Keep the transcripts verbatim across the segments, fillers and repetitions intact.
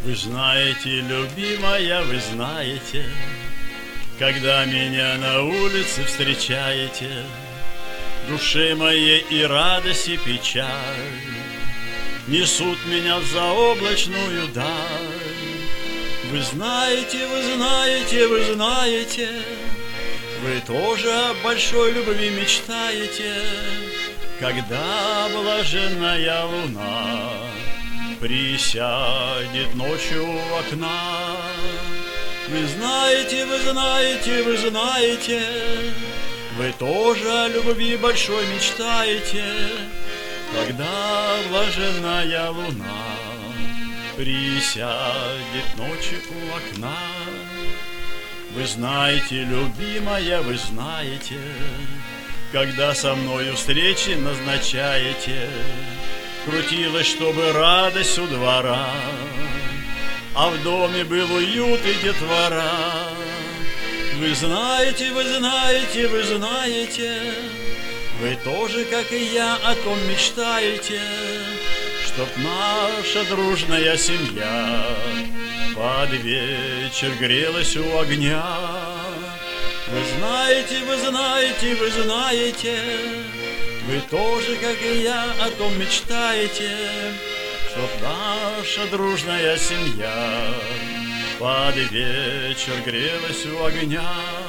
Вы знаете, любимая, вы знаете, когда меня на улице встречаете, душе моей и радость, и печаль несут меня в заоблачную даль. Вы знаете, вы знаете, вы знаете, вы тоже о большой любви мечтаете, когда блаженная луна присядет ночью у окна. Вы знаете, вы знаете, вы знаете, вы тоже о любви большой мечтаете, когда блаженная луна присядет ночью у окна. Вы знаете, любимая, вы знаете, когда со мною встречи назначаете, крутилась, чтобы радость у двора, а в доме был уют и детвора. Вы знаете, вы знаете, вы знаете, вы тоже, как и я, о том мечтаете, чтоб наша дружная семья под вечер грелась у огня. Вы знаете, вы знаете, вы знаете, вы тоже, как и я, о том мечтаете, чтоб наша дружная семья под вечер грелась у огня.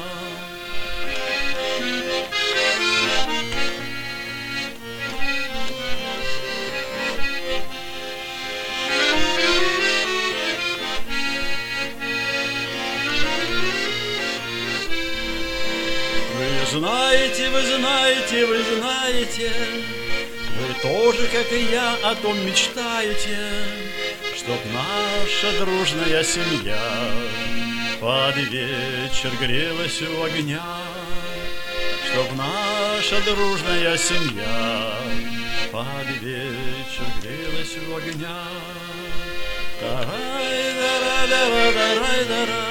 Вы знаете, вы знаете, вы знаете, вы тоже, как и я, о том мечтаете, чтоб наша дружная семья под вечер грелась у огня. Чтоб наша дружная семья под вечер грелась у огня. Тарай-дара-дара-дарай-дара,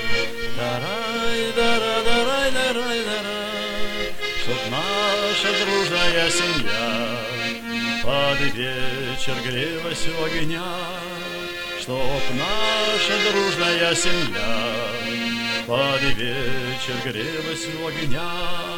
тарай-дара-дарай-дарай-дара. Чтоб наша дружная семья под вечер грелась у огня. Чтоб наша дружная семья под вечер грелась у огня.